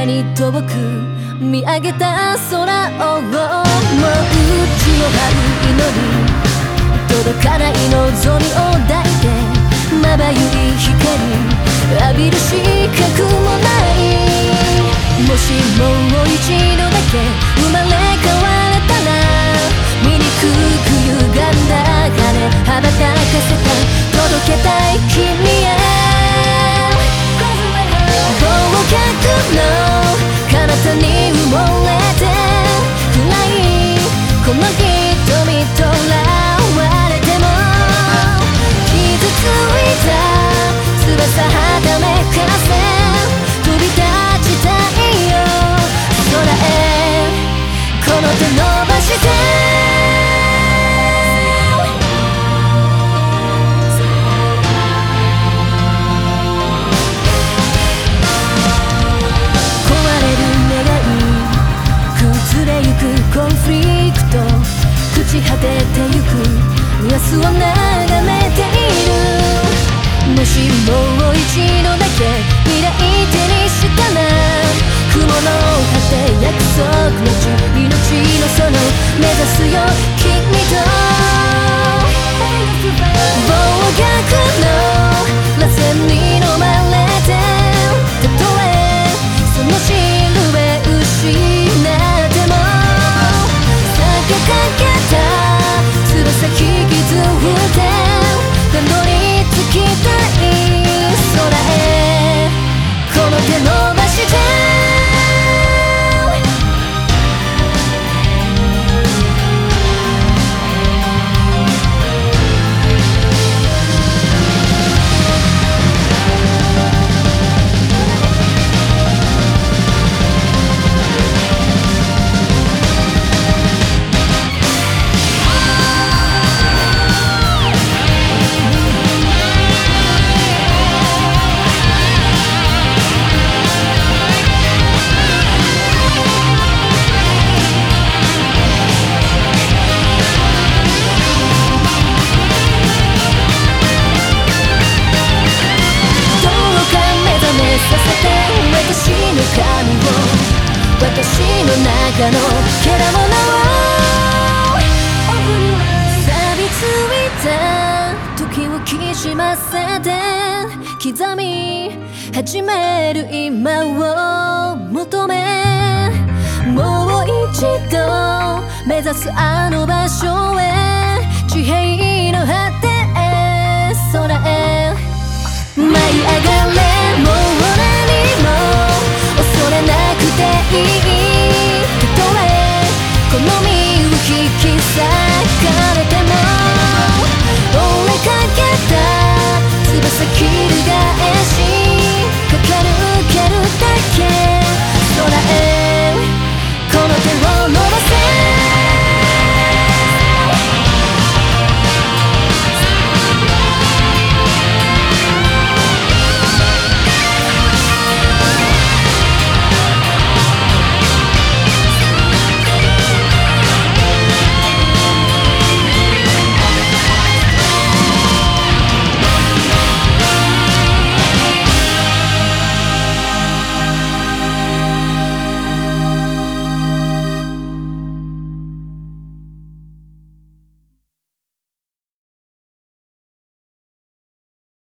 空に遠く見上げた空をもう宇宙の春祈り届かない望みを抱いてまばゆい光浴びる資格もない。もしもう一度だけ生まれ変われたら醜く歪んだ羽羽ばたかせた届けたい君へ合格の彼方に埋もれて暗いこの瞳とらわれても傷ついた翼はためかせ飛び立ちたいよ空へこの手伸ばしてコンフリクト朽ち果ててゆく明日を眺めている。もしもう一度だけ未来手にしたら雲の果て約束の地命のその目指すよ君と暴虐の螺旋に飲まれてたとえそのシルエ失ってもかけた翼引きずってたどり着きたい空へこの手伸ばして私の中のけらものを錆びついた時をきしませて刻み始める今を求めもう一度目指すあの場所へ地平の果てへ空へ舞い上がれもう